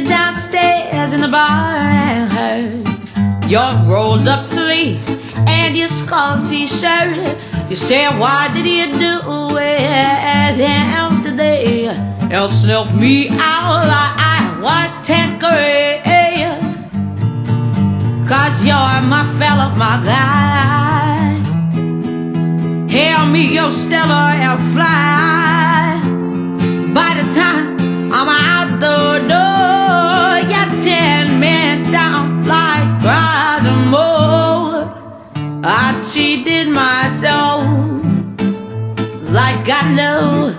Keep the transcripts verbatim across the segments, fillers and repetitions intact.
sit downstairs in the bar and heard your rolled up sleeves and your skull t-shirt. You said, why did you do it then today? You snuffed me out like I was Tanqueray. Cause you're my fella, my guy. Hail me your Stella and fly. By the time I'm out the door, you're ten men down like Baltimore. I cheated myself like I knew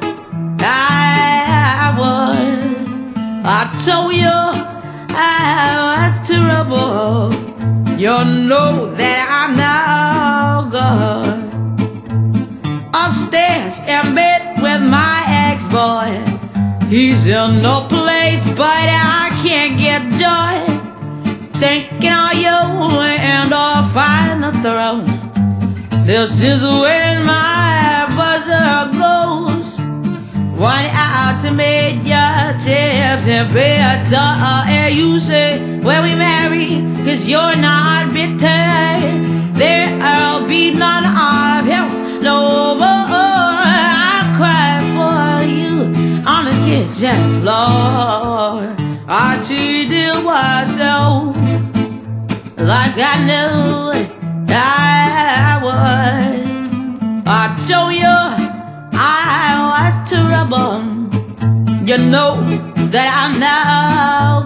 I would. I told you I was terrible. You know that I'm no good. Upstairs in bed with my ex-boy. He's in no place, but I can't get joy. Thinking of you and I'll find a throne. This is where my buzzer goes. Run out to make your tips and better. And you say, well, we married, cause you're not bitter. There'll be none of him no more. I cry for you on the kitchen floor. I cheated myself like I knew I would. I told you I was terrible. You know that I'm no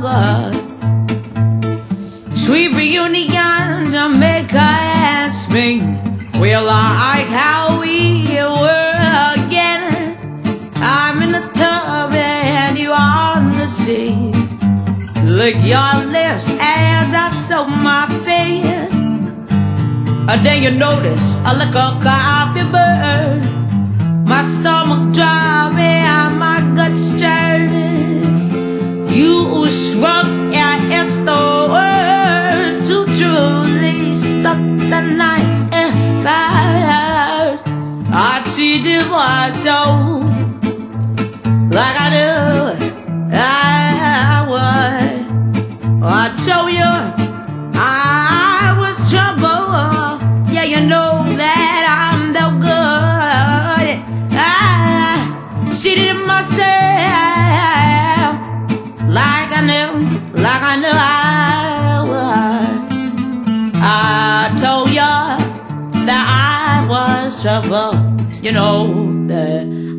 good. Sweet reunion, Jamaica and spring. We like how we were again. I'm in the tub and you on the sea. Lick your lips as I soak my face. And then you notice a little coffee burn. My stomach dry and my guts churning. You shrunk and it's the words who truly stuck the night in fire. I cheated myself like I do I would. I told you I was trouble. Yeah, you know that I'm no good. I cheated myself like I knew, like I knew I would. I told you that I was trouble. You know that